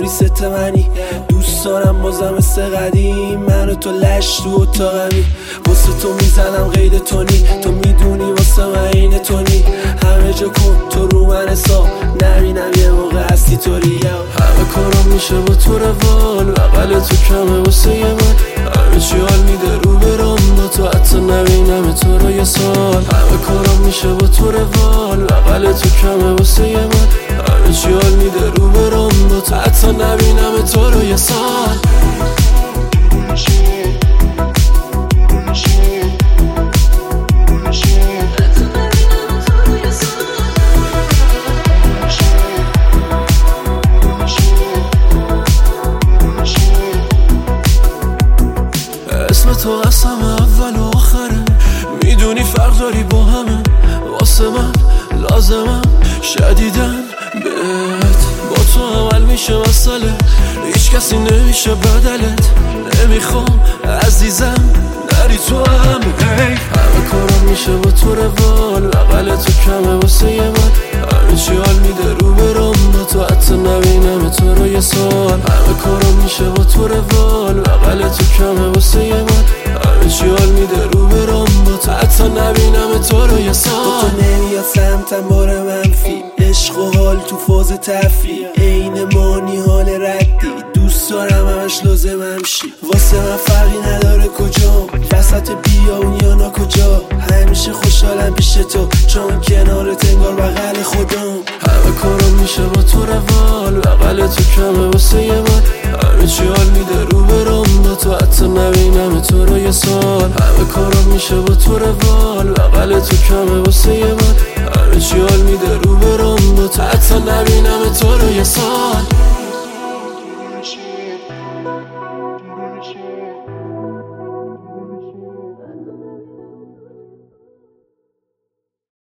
ست منی. دوست دارم بازم مثل قدیم منو تو لش تو اتاقمی. واسه تو میزنم غیر تونی، تو میدونی واسه من این تونی. همه جا کن تو رو من حساب نبینم یه موقع هستی طوری. همه کارم میشه با تو روال، بغل تو کمه واسه من. همه چی حال میده رو برام با تو، حتی نبینم تو رو یه سال. همه کارم میشه با تو روال، بغل تو کمه واسه من. همه چی حال میده رو برام با تو، حتی نبینم تو رو یه سال. اسم تو قسم اول و آخره، میدونی فرق داری با همه. واسه من لازمم شدیدن بهت، با تو عمل میشه مسئله، هیچ کسی نمیشه بدلت. نمیخوام عزیزم نری تو هم. همه کارم میشه با تو روال، بغل تو کمه واسه من. همه چی حال میده رو برام با تو، حتی نبینم تو رو یه سال. همه کارم میشه با تو روال، بغل تو کمه واسه من. همه چی حال میده رو برام با تو، حتی نبینم تو رو یه سال. تو نمیاد سمتم بار منفی، عشق و حال تو فاز تفریح. عین مانی حال ردی، دوست دارم همش لازمم شی. واسه من فرقی نداره کجام، وسط بیابون یا نا کجا. همیشه خوشحالم پیش تو، چون کنارت انگار بغل خودم. همه کارم میشه با تو روال، بغل تو کمه واسه من. همه چی حال میده رو برام با تو، حتی نبینم تو رو یه سال. همه کارم میشه با تو روال، بغل تو کمه واسه من. همه چی حال میده رو برام با تو، حتی نبینم تو رو یه سال.